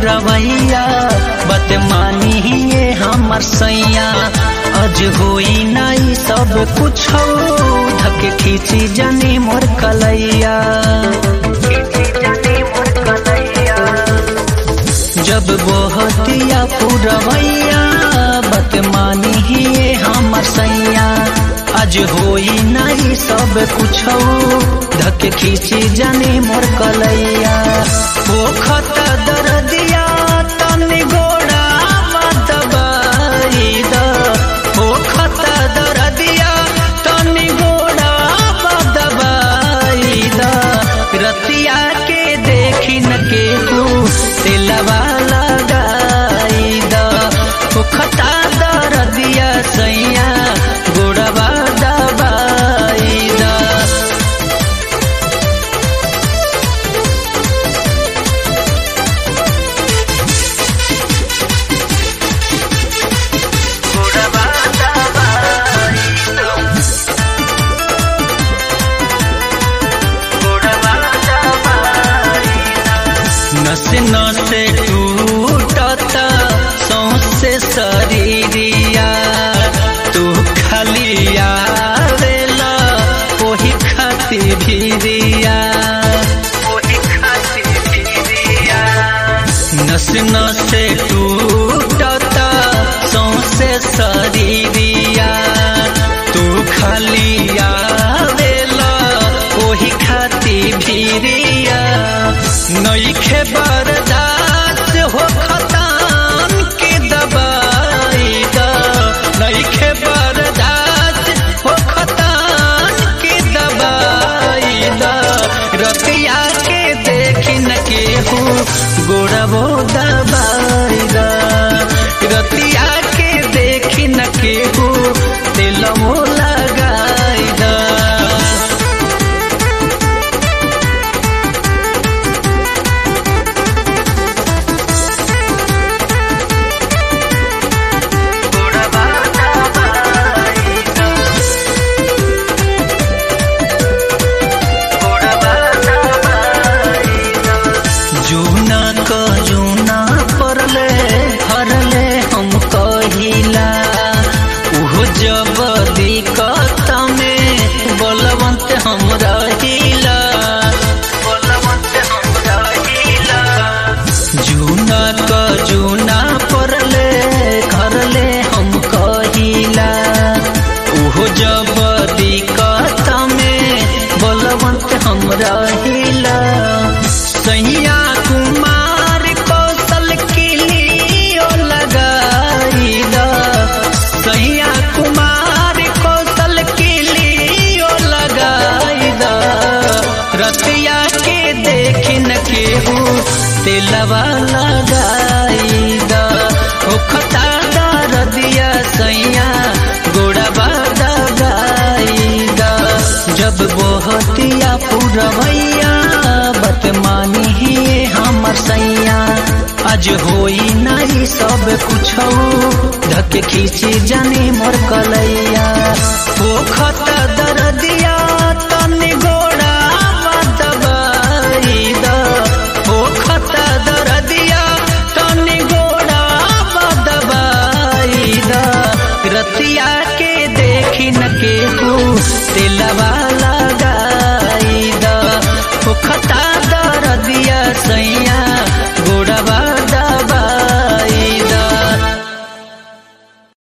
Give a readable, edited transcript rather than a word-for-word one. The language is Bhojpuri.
पुरवैया बत मानी ये हमर सैया आज होई नहीं सब कुछ धके खींची जानी मोर कलैया जब बहतिया पुरवैया बत मानी ये हमर सैया आज होई नहीं सब कुछ धके खींची जानी मोर कलैया पोखत दर्दिया तनी गोड़ा दबाई द पोखत दर्दिया तनी गोड़ा दबाई द रतिया के देखी न के तिलवा लगाई द पोखत दर्दिया सैया गोड़वा दबाई द नसे नसे टूटता सौंसे शरीरिया तू खाली आवेला ओही खाती भीरिया नसे नसे टूटता सौंसे शरीरिया तू खाली आवेला ओही खाती भीरिया नईखे बर्दाश्त हो खतान के दबाई द नईखे बर्दाश्त हो खतान के दबाई द रतिया के देखी न के गोड़बो दबाई द रतिया के देखी न के तिलमो लगाई द जूना परले हरले हम कहिला उहो जब दिक्कत में बलवंत हम रहिला जूना परले हरले हम कहिला उहो जब दिक्कत में बलवंत हम रहिला सैया कुमार कौशल के लिए लगाई द सैया कुमार कौशल के लिए लगाई द रतिया के देखी न के तिलवा लगाई द ओखता दर्दिया सैया गोड़वा दबाई द जब बहतिया पुरवैया बत मानी ही हमर सैया आज होई नहीं सब कुछ धके खींची जानी मोर कलैया पोखत दर्दिया तनी गोड़ा दबाई द पोखत दर्दिया तनी गोड़ा दबाई द रतिया